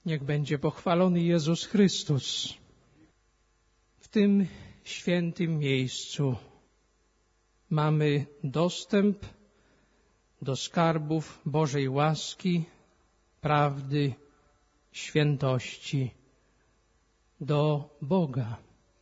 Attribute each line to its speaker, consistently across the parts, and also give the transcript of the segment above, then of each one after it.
Speaker 1: Niech będzie pochwalony Jezus Chrystus. W tym świętym miejscu mamy dostęp do skarbów Bożej łaski, prawdy, świętości, do Boga.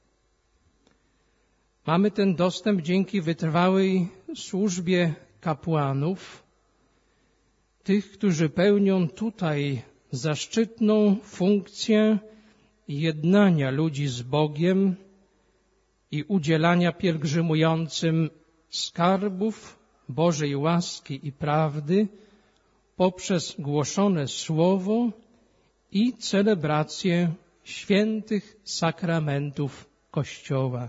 Speaker 1: Mamy ten dostęp dzięki wytrwałej służbie kapłanów, tych, którzy pełnią tutaj zaszczytną funkcję jednania ludzi z Bogiem i udzielania pielgrzymującym skarbów Bożej łaski i prawdy poprzez głoszone słowo i celebrację świętych sakramentów Kościoła.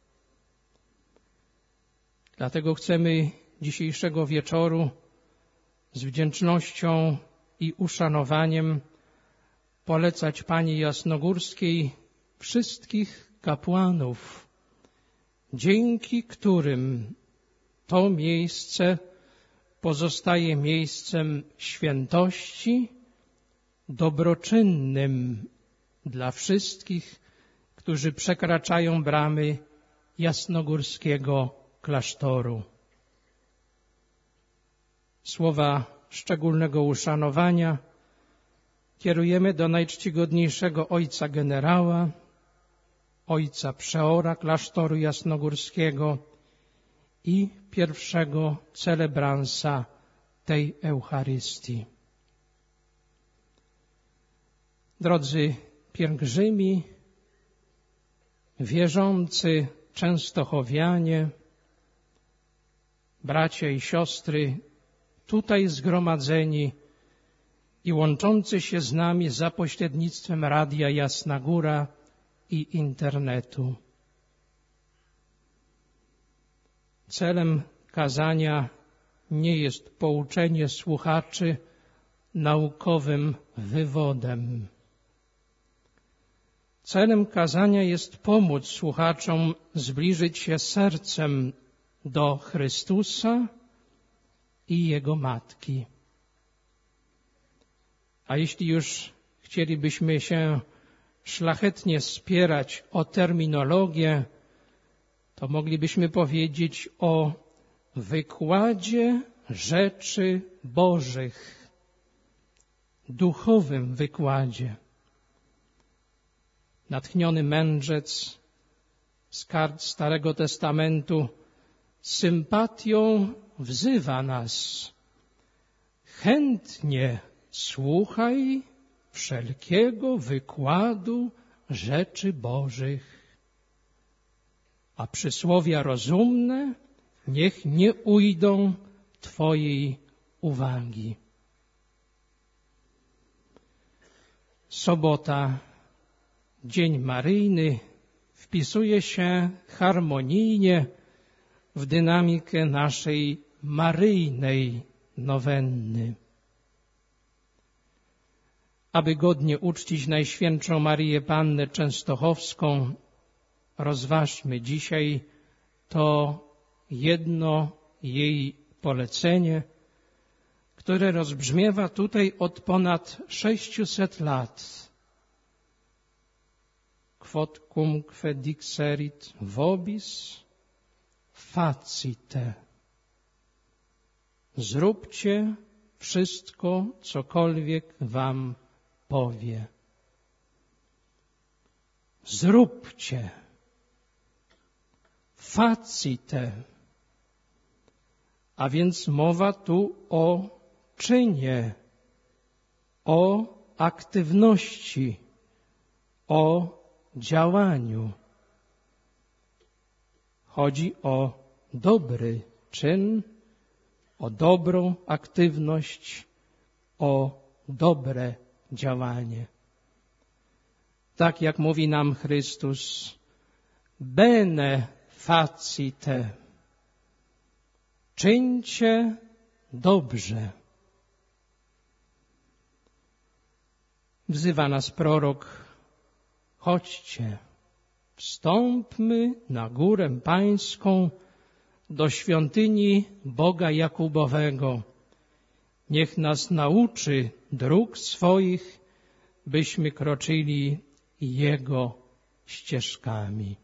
Speaker 1: Dlatego chcemy dzisiejszego wieczoru z wdzięcznością i uszanowaniem polecać Pani Jasnogórskiej wszystkich kapłanów, dzięki którym to miejsce pozostaje miejscem świętości, dobroczynnym dla wszystkich, którzy przekraczają bramy jasnogórskiego klasztoru. Słowa szczególnego uszanowania kierujemy do najczcigodniejszego ojca generała, ojca przeora klasztoru jasnogórskiego i pierwszego celebransa tej Eucharystii. Drodzy pielgrzymi, wierzący częstochowianie, bracia i siostry tutaj zgromadzeni i łączący się z nami za pośrednictwem Radia Jasna Góra i internetu. Celem kazania nie jest pouczenie słuchaczy naukowym wywodem. Celem kazania jest pomóc słuchaczom zbliżyć się sercem do Chrystusa i Jego Matki. A jeśli już chcielibyśmy się szlachetnie spierać o terminologię, to moglibyśmy powiedzieć o wykładzie rzeczy Bożych, duchowym wykładzie. Natchniony mędrzec z kart Starego Testamentu z sympatią wzywa nas: chętnie słuchaj wszelkiego wykładu rzeczy Bożych, a przysłowia rozumne niech nie ujdą Twojej uwagi. Sobota, Dzień Maryjny, wpisuje się harmonijnie w dynamikę naszej maryjnej nowenny. Aby godnie uczcić Najświętszą Maryję Pannę Częstochowską, rozważmy dzisiaj to jedno jej polecenie, które rozbrzmiewa tutaj od ponad 600 lat. Quod cumque dixerit vobis, facite. Zróbcie wszystko, cokolwiek wam powie. Zróbcie. Facite. A więc mowa tu o czynie, o aktywności, o działaniu. Chodzi o dobry czyn, o dobrą aktywność, o dobre działanie. Tak jak mówi nam Chrystus: bene facite. Czyńcie dobrze. Wzywa nas prorok: chodźcie, wstąpmy na górę pańską, do świątyni Boga Jakubowego. Niech nas nauczy dróg swoich, byśmy kroczyli Jego ścieżkami.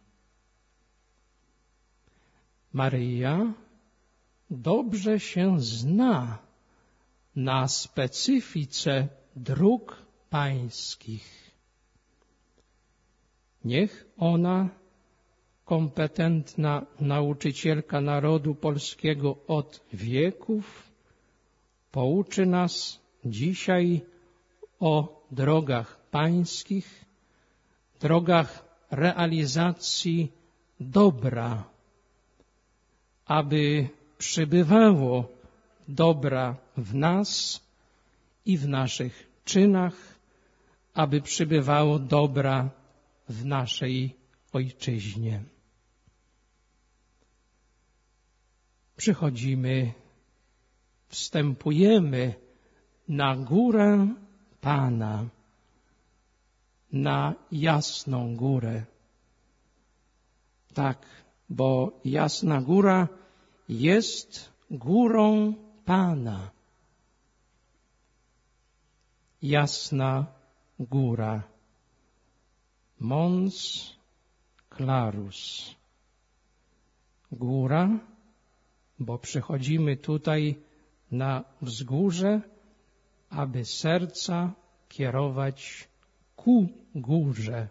Speaker 1: Maryja dobrze się zna na specyfice dróg pańskich. Niech ona, kompetentna nauczycielka narodu polskiego od wieków, pouczy nas dzisiaj o drogach pańskich, drogach realizacji dobra, aby przybywało dobra w nas i w naszych czynach, aby przybywało dobra w naszej ojczyźnie. Przychodzimy, wstępujemy na górę Pana, na Jasną Górę. Tak, bo Jasna Góra jest górą Pana. Jasna Góra. Mons Clarus. Góra, bo przychodzimy tutaj na wzgórze, aby serca kierować ku górze.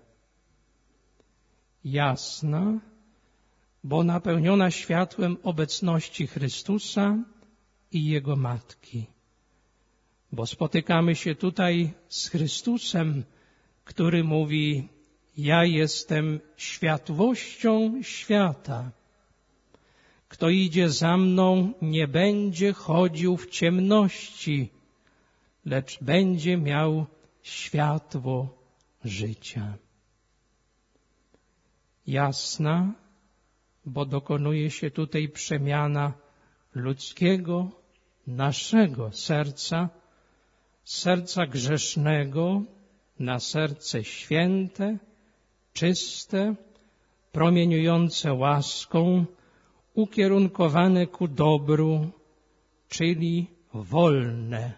Speaker 1: Jasna, bo napełniona światłem obecności Chrystusa i Jego Matki. Bo spotykamy się tutaj z Chrystusem, który mówi: ja jestem światłością świata. Kto idzie za mną, nie będzie chodził w ciemności, lecz będzie miał światło życia. Jasna, bo dokonuje się tutaj przemiana ludzkiego, naszego serca, serca grzesznego na serce święte, czyste, promieniujące łaską, ukierunkowane ku dobru, czyli wolne.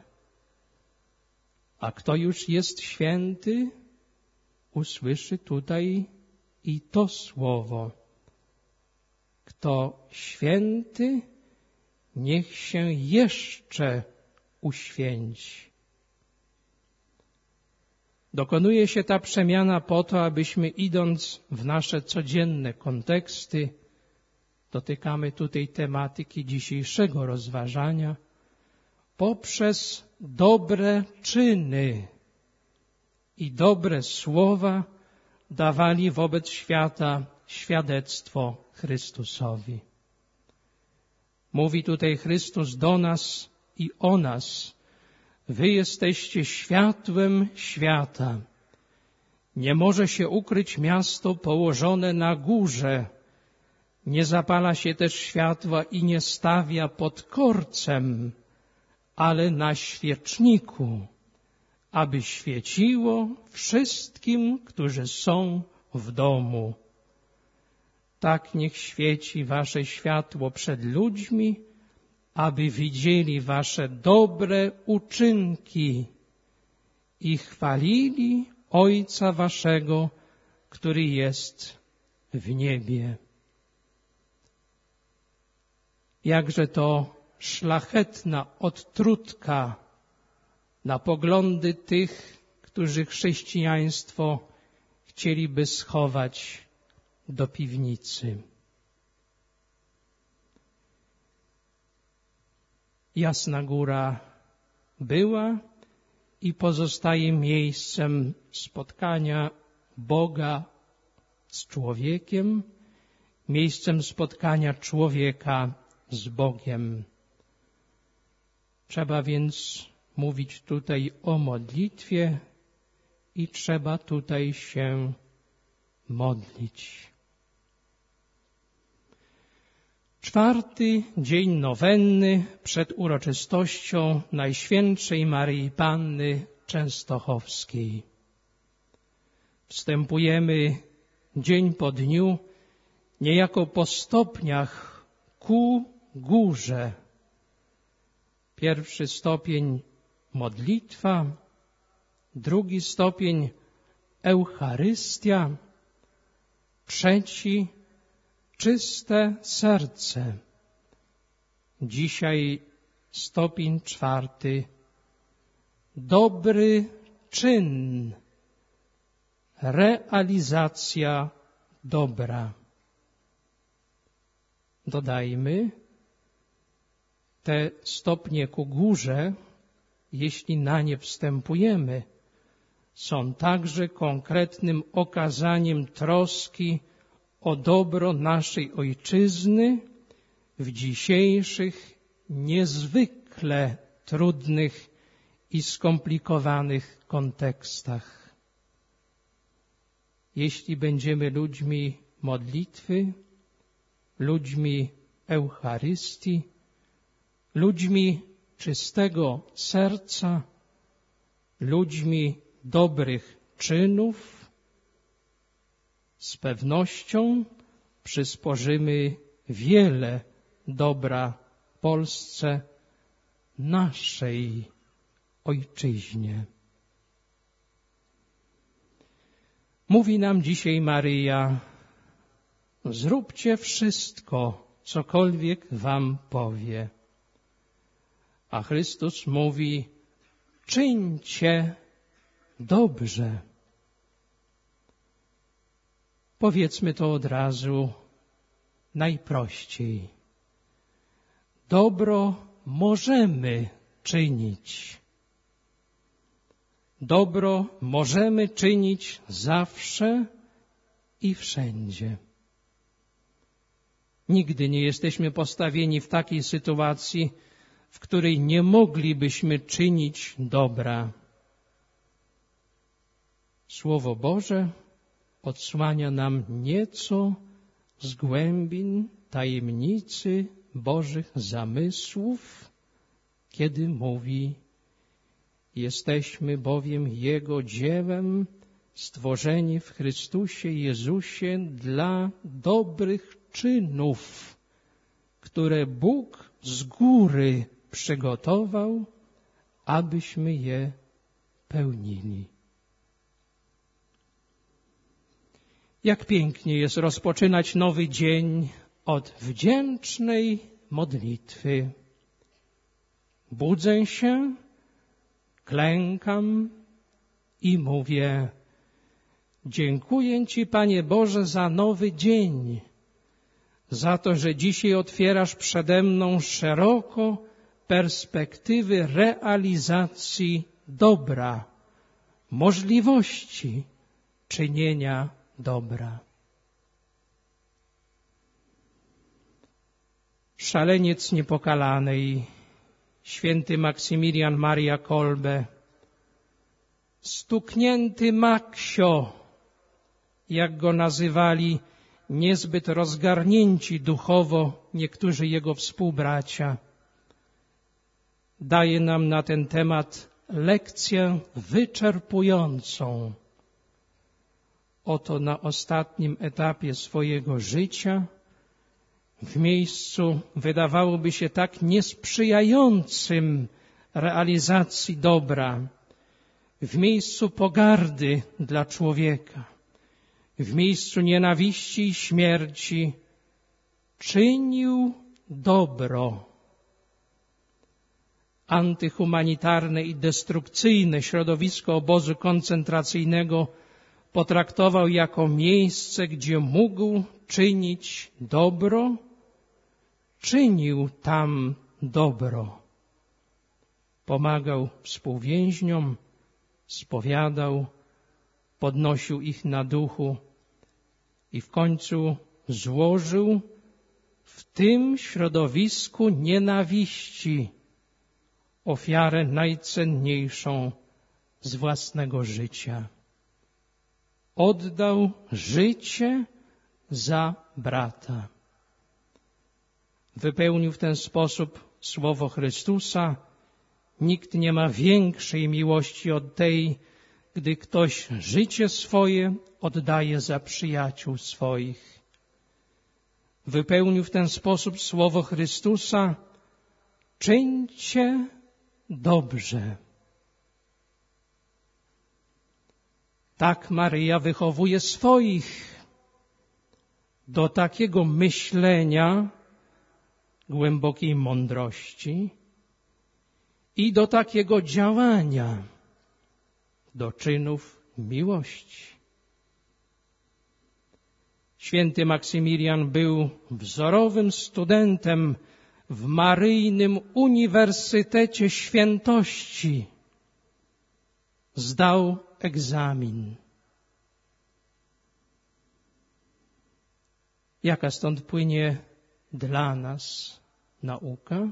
Speaker 1: A kto już jest święty, usłyszy tutaj i to słowo. Kto święty, niech się jeszcze uświęci. Dokonuje się ta przemiana po to, abyśmy, idąc w nasze codzienne konteksty, dotykamy tutaj tematyki dzisiejszego rozważania, poprzez dobre czyny i dobre słowa dawali wobec świata świadectwo Chrystusowi. Mówi tutaj Chrystus do nas i o nas: wy jesteście światłem świata. Nie może się ukryć miasto położone na górze. Nie zapala się też światła i nie stawia pod korcem, ale na świeczniku, aby świeciło wszystkim, którzy są w domu. Tak niech świeci wasze światło przed ludźmi, aby widzieli wasze dobre uczynki i chwalili Ojca waszego, który jest w niebie. Jakże to szlachetna odtrutka na poglądy tych, którzy chrześcijaństwo chcieliby schować do piwnicy. Jasna Góra była i pozostaje miejscem spotkania Boga z człowiekiem, miejscem spotkania człowieka z Bogiem. Trzeba więc mówić tutaj o modlitwie i trzeba tutaj się modlić. 4. dzień nowenny przed uroczystością Najświętszej Maryi Panny Częstochowskiej. Wstępujemy dzień po dniu, niejako po stopniach ku górze. Pierwszy stopień modlitwa, drugi stopień Eucharystia, trzeci czyste serce. Dzisiaj stopień czwarty dobry czyn, realizacja dobra. Dodajmy, te stopnie ku górze, jeśli na nie wstępujemy, są także konkretnym okazaniem troski o dobro naszej ojczyzny w dzisiejszych, niezwykle trudnych i skomplikowanych kontekstach. Jeśli będziemy ludźmi modlitwy, ludźmi Eucharystii, ludźmi czystego serca, ludźmi dobrych czynów, z pewnością przysporzymy wiele dobra Polsce, naszej ojczyźnie. Mówi nam dzisiaj Maryja: zróbcie wszystko, cokolwiek wam powie. A Chrystus mówi: czyńcie dobrze. Powiedzmy to od razu najprościej. Dobro możemy czynić. Dobro możemy czynić zawsze i wszędzie. Nigdy nie jesteśmy postawieni w takiej sytuacji, w której nie moglibyśmy czynić dobra. Słowo Boże odsłania nam nieco z głębin tajemnicy Bożych zamysłów, kiedy mówi: jesteśmy bowiem Jego dziełem, stworzeni w Chrystusie Jezusie dla dobrych czynów, które Bóg z góry przygotował, abyśmy je pełnili. Jak pięknie jest rozpoczynać nowy dzień od wdzięcznej modlitwy. Budzę się, klękam i mówię: dziękuję Ci, Panie Boże, za nowy dzień, za to, że dzisiaj otwierasz przede mną szeroko perspektywy realizacji dobra, możliwości czynienia dobra. Szaleniec niepokalanej, święty Maksymilian Maria Kolbe, stuknięty Maksio, jak go nazywali niezbyt rozgarnięci duchowo niektórzy jego współbracia, daje nam na ten temat lekcję wyczerpującą. Oto na ostatnim etapie swojego życia, w miejscu wydawałoby się tak niesprzyjającym realizacji dobra, w miejscu pogardy dla człowieka, w miejscu nienawiści i śmierci, czynił dobro. Antyhumanitarne i destrukcyjne środowisko obozu koncentracyjnego potraktował jako miejsce, gdzie mógł czynić dobro, czynił tam dobro. Pomagał współwięźniom, spowiadał, podnosił ich na duchu i w końcu złożył w tym środowisku nienawiści ofiarę najcenniejszą z własnego życia. Oddał życie za brata. Wypełnił w ten sposób słowo Chrystusa: nikt nie ma większej miłości od tej, gdy ktoś życie swoje oddaje za przyjaciół swoich. Wypełnił w ten sposób słowo Chrystusa: czyńcie dobrze. Tak Maryja wychowuje swoich do takiego myślenia, głębokiej mądrości i do takiego działania, do czynów miłości. Święty Maksymilian był wzorowym studentem w Maryjnym Uniwersytecie Świętości. Zdał egzamin. Jaka stąd płynie dla nas nauka?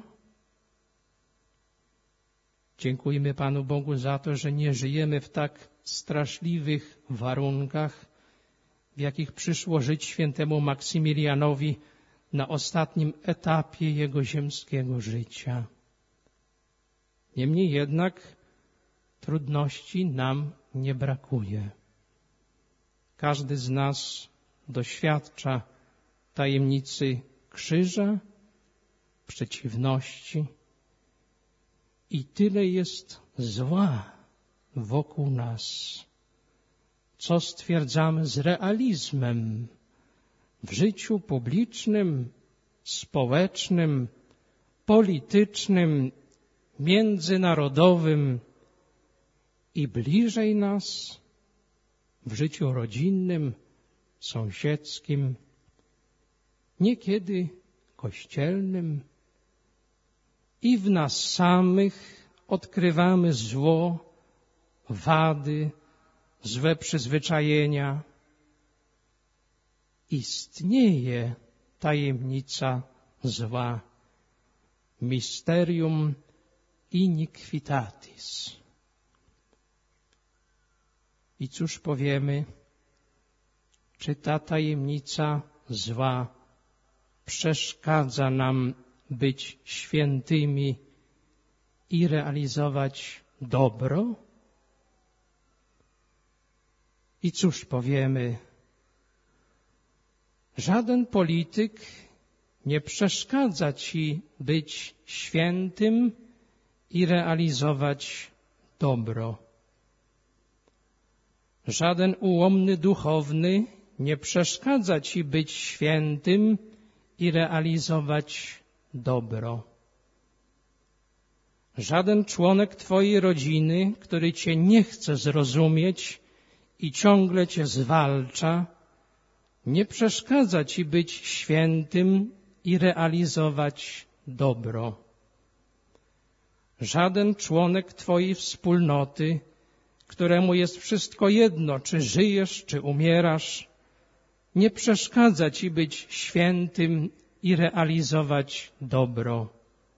Speaker 1: Dziękujmy Panu Bogu za to, że nie żyjemy w tak straszliwych warunkach, w jakich przyszło żyć świętemu Maksymilianowi na ostatnim etapie jego ziemskiego życia. Niemniej jednak trudności nam nie brakuje. Każdy z nas doświadcza tajemnicy krzyża, przeciwności i tyle jest zła wokół nas, co stwierdzamy z realizmem w życiu publicznym, społecznym, politycznym, międzynarodowym i bliżej nas w życiu rodzinnym, sąsiedzkim, niekiedy kościelnym. I w nas samych odkrywamy zło, wady, złe przyzwyczajenia. Istnieje tajemnica zła, mysterium iniquitatis. I cóż powiemy, czy ta tajemnica zła przeszkadza nam być świętymi i realizować dobro? I cóż powiemy? Żaden polityk nie przeszkadza ci być świętym i realizować dobro. Żaden ułomny duchowny nie przeszkadza ci być świętym i realizować dobro. Żaden członek twojej rodziny, który cię nie chce zrozumieć i ciągle cię zwalcza, nie przeszkadza ci być świętym i realizować dobro. Żaden członek twojej wspólnoty, któremu jest wszystko jedno, czy żyjesz, czy umierasz, nie przeszkadza ci być świętym i realizować dobro.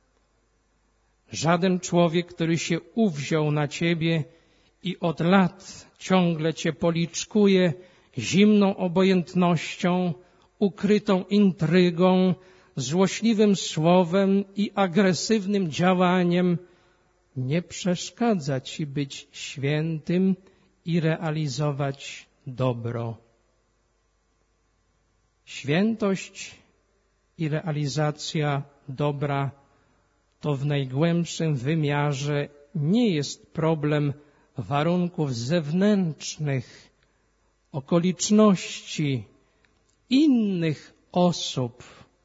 Speaker 1: Żaden człowiek, który się uwziął na ciebie i od lat ciągle cię policzkuje zimną obojętnością, ukrytą intrygą, złośliwym słowem i agresywnym działaniem, nie przeszkadza ci być świętym i realizować dobro. Świętość i realizacja dobra to w najgłębszym wymiarze nie jest problem warunków zewnętrznych, okoliczności, innych osób.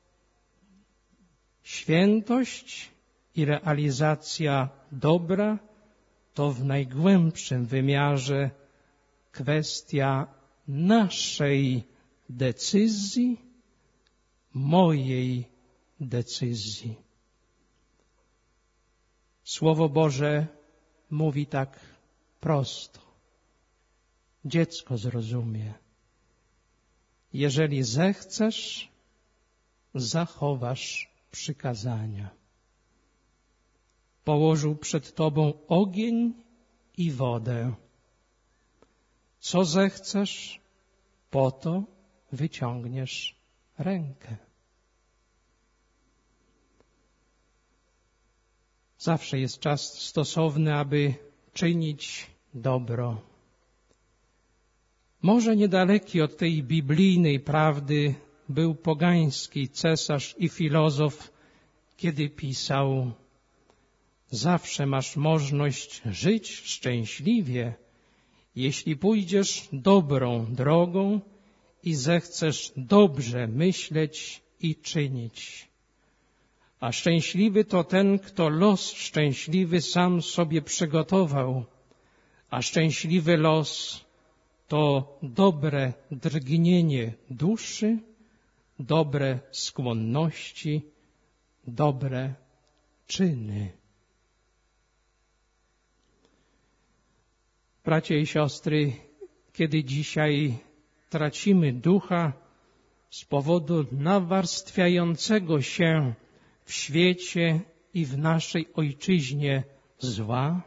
Speaker 1: Świętość i realizacja dobra to w najgłębszym wymiarze kwestia naszej decyzji, mojej decyzji. Słowo Boże mówi tak prosto. Dziecko zrozumie. Jeżeli zechcesz, zachowasz przykazania. Położył przed tobą ogień i wodę. Co zechcesz, po to wyciągniesz rękę. Zawsze jest czas stosowny, aby czynić dobro. Może niedaleki od tej biblijnej prawdy był pogański cesarz i filozof, kiedy pisał: zawsze masz możliwość żyć szczęśliwie jeśli pójdziesz dobrą drogą i zechcesz dobrze myśleć i czynić. A szczęśliwy to ten, kto los szczęśliwy sam sobie przygotował, a szczęśliwy los to dobre drgnienie duszy, dobre skłonności, dobre czyny. Bracia i siostry, kiedy dzisiaj tracimy ducha z powodu nawarstwiającego się w świecie i w naszej ojczyźnie zła,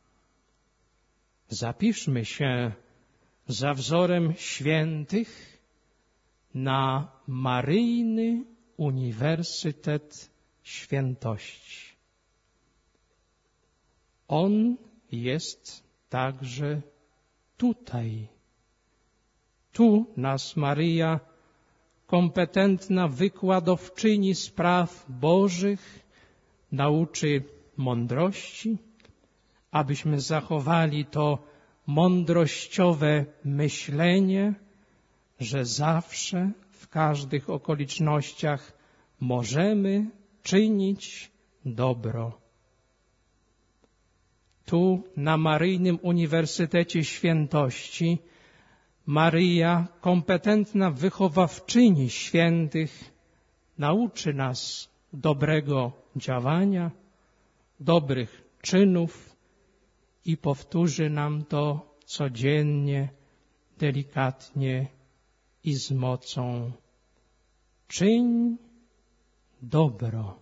Speaker 1: zapiszmy się za wzorem świętych na Maryjny Uniwersytet Świętości. On jest także tutaj. Tu nas Maryja, kompetentna wykładowczyni spraw Bożych, nauczy mądrości, abyśmy zachowali to mądrościowe myślenie, że zawsze, w każdych okolicznościach możemy czynić dobro. Tu, na Maryjnym Uniwersytecie Świętości, Maryja, kompetentna wychowawczyni świętych, nauczy nas dobrego działania, dobrych czynów i powtórzy nam to codziennie, delikatnie i z mocą. Czyń dobro.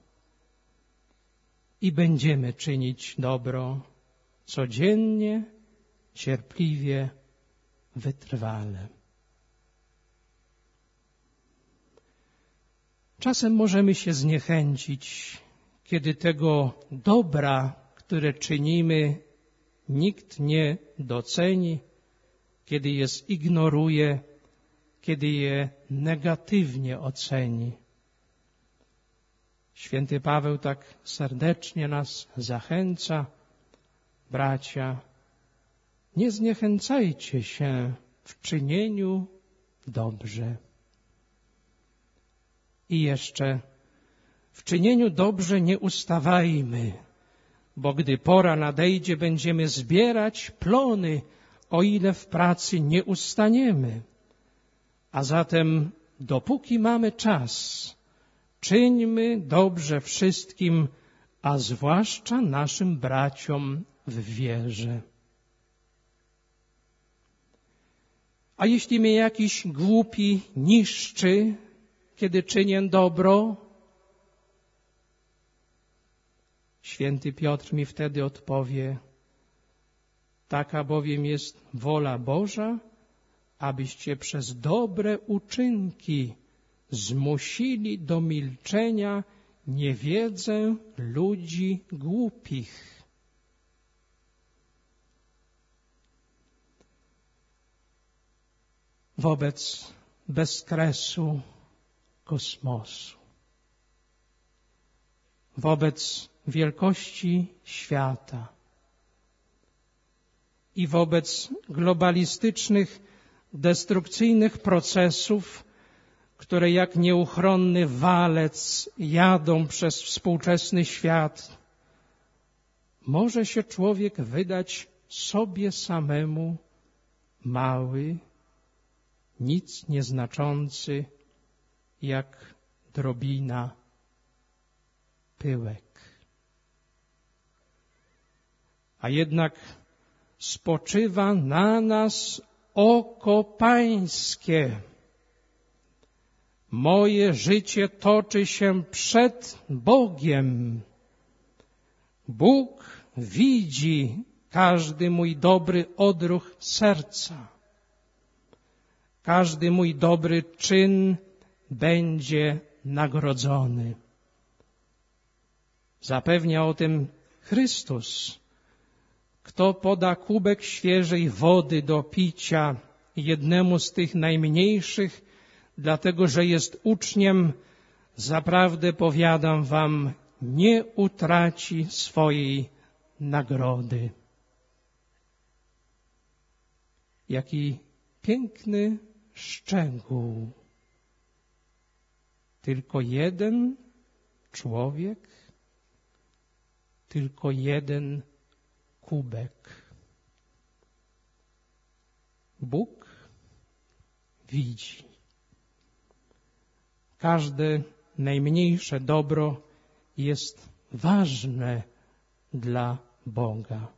Speaker 1: I będziemy czynić dobro codziennie, cierpliwie, wytrwale. Czasem możemy się zniechęcić, kiedy tego dobra, które czynimy, nikt nie doceni, kiedy je zignoruje, kiedy je negatywnie oceni. Święty Paweł tak serdecznie nas zachęca. Bracia, nie zniechęcajcie się w czynieniu dobrze. I jeszcze, w czynieniu dobrze nie ustawajmy, bo gdy pora nadejdzie, będziemy zbierać plony, o ile w pracy nie ustaniemy. A zatem, dopóki mamy czas, czyńmy dobrze wszystkim, a zwłaszcza naszym braciom w wierze. A jeśli mnie jakiś głupi niszczy, kiedy czynię dobro, święty Piotr mi wtedy odpowie, taka bowiem jest wola Boża, abyście przez dobre uczynki zmusili do milczenia niewiedzę ludzi głupich. Wobec bezkresu kosmosu, wobec wielkości świata i wobec globalistycznych, destrukcyjnych procesów, które jak nieuchronny walec jadą przez współczesny świat, może się człowiek wydać sobie samemu mały, nic nieznaczący, jak drobina, pyłek. A jednak spoczywa na nas oko Pańskie. Moje życie toczy się przed Bogiem. Bóg widzi każdy mój dobry odruch serca. Każdy mój dobry czyn będzie nagrodzony. Zapewnia o tym Chrystus. Kto poda kubek świeżej wody do picia jednemu z tych najmniejszych, dlatego że jest uczniem, zaprawdę powiadam wam, nie utraci swojej nagrody. Jaki piękny szczegół. Tylko jeden człowiek, tylko jeden kubek. Bóg widzi. Każde najmniejsze dobro jest ważne dla Boga.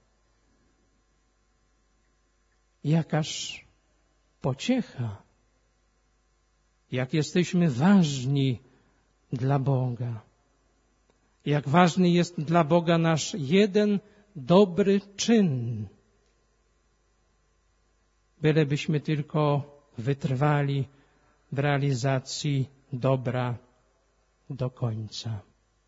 Speaker 1: Jakaż pociecha, jak jesteśmy ważni dla Boga. Jak ważny jest dla Boga nasz jeden dobry czyn. Bylebyśmy tylko wytrwali w realizacji dobra do końca.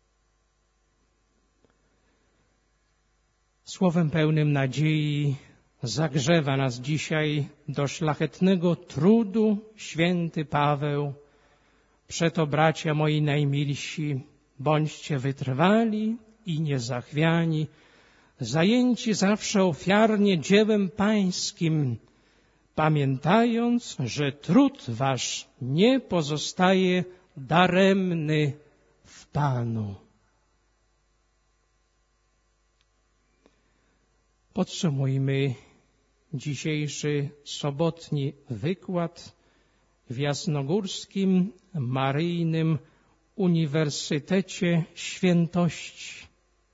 Speaker 1: Słowem pełnym nadziei zagrzewa nas dzisiaj do szlachetnego trudu święty Paweł. Przeto, bracia moi najmilsi, bądźcie wytrwali i niezachwiani, zajęci zawsze ofiarnie dziełem Pańskim, pamiętając, że trud wasz nie pozostaje daremny w Panu. Podsumujmy dzisiejszy sobotni wykład w Jasnogórskim Maryjnym Uniwersytecie Świętości.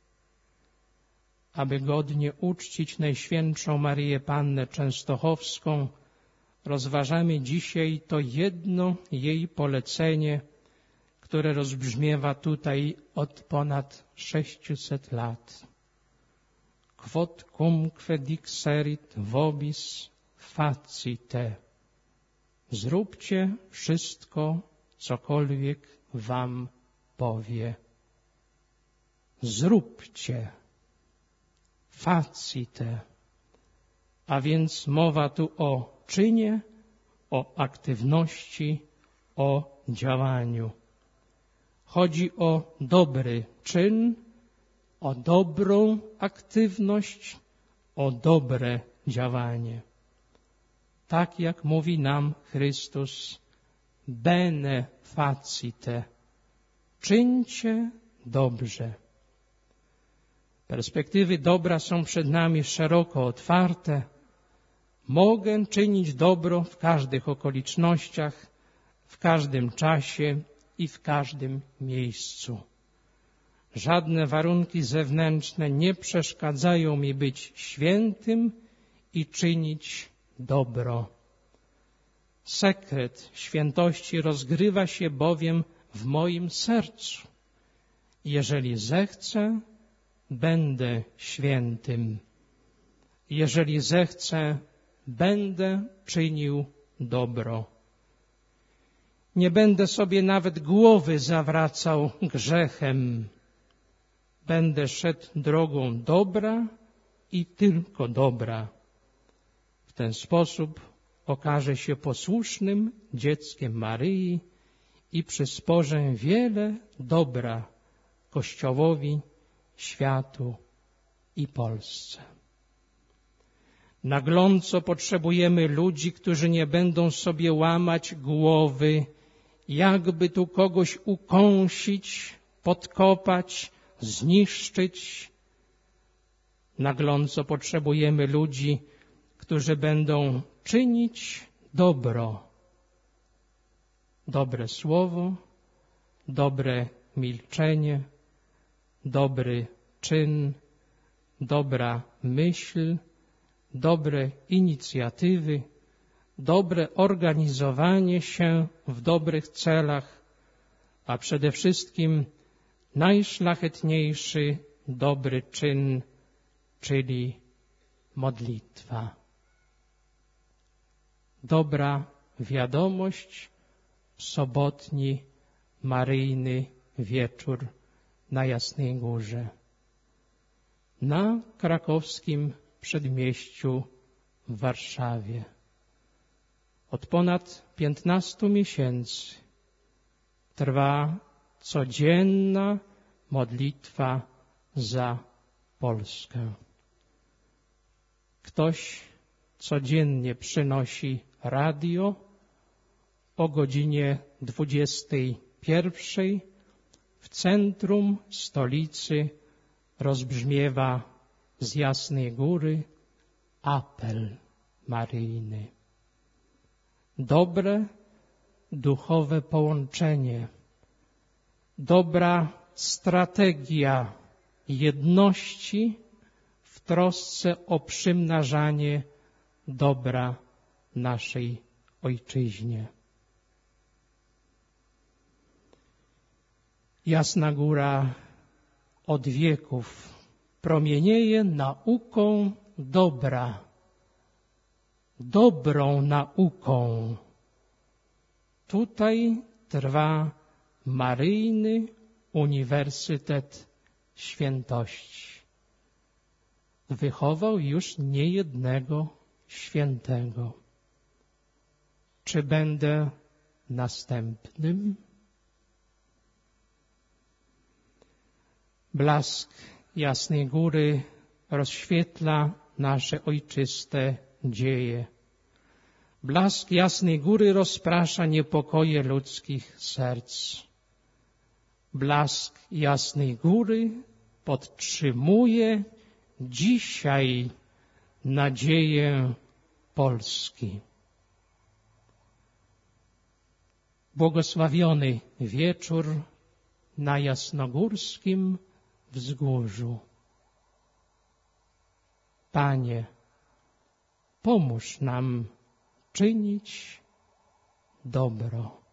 Speaker 1: Aby godnie uczcić Najświętszą Maryję Pannę Częstochowską, rozważamy dzisiaj to jedno jej polecenie, które rozbrzmiewa tutaj od ponad 600 lat. Quod cumque dixerit vobis facite. Zróbcie wszystko, cokolwiek wam powie. Zróbcie. Facite. A więc mowa tu o czynie, o aktywności, o działaniu. Chodzi o dobry czyn, o dobrą aktywność, o dobre działanie. Tak jak mówi nam Chrystus, bene facite, czyńcie dobrze. Perspektywy dobra są przed nami szeroko otwarte. Mogę czynić dobro w każdych okolicznościach, w każdym czasie i w każdym miejscu. Żadne warunki zewnętrzne nie przeszkadzają mi być świętym i czynić dobro. Sekret świętości rozgrywa się bowiem w moim sercu. Jeżeli zechcę, będę świętym. Jeżeli zechcę, będę czynił dobro. Nie będę sobie nawet głowy zawracał grzechem. Będę szedł drogą dobra i tylko dobra. W ten sposób okaże się posłusznym dzieckiem Maryi i przysporzę wiele dobra Kościołowi, światu i Polsce. Nagląco potrzebujemy ludzi, którzy nie będą sobie łamać głowy, jakby tu kogoś ukąsić, podkopać, zniszczyć. Nagląco potrzebujemy ludzi, którzy będą czynić dobro. Dobre słowo, dobre milczenie, dobry czyn, dobra myśl, dobre inicjatywy, dobre organizowanie się w dobrych celach, a przede wszystkim najszlachetniejszy dobry czyn, czyli modlitwa. Dobra wiadomość w sobotni maryjny wieczór na Jasnej Górze, na krakowskim przedmieściu w Warszawie. Od ponad 15 miesięcy trwa codzienna modlitwa za Polskę. Ktoś codziennie przynosi radio o godzinie 21 w centrum stolicy rozbrzmiewa z Jasnej Góry apel maryjny. Dobre duchowe połączenie, dobra strategia jedności w trosce o przymnażanie dobra naszej Ojczyźnie. Jasna Góra od wieków promienieje nauką dobra, dobrą nauką. Tutaj trwa Maryjny Uniwersytet Świętości. Wychował już niejednego świętego. Czy będę następnym? Blask Jasnej Góry rozświetla nasze ojczyste dzieje. Blask Jasnej Góry rozprasza niepokoje ludzkich serc. Blask Jasnej Góry podtrzymuje dzisiaj nadzieję Polski. Błogosławiony wieczór na jasnogórskim wzgórzu. Panie, pomóż nam czynić dobro.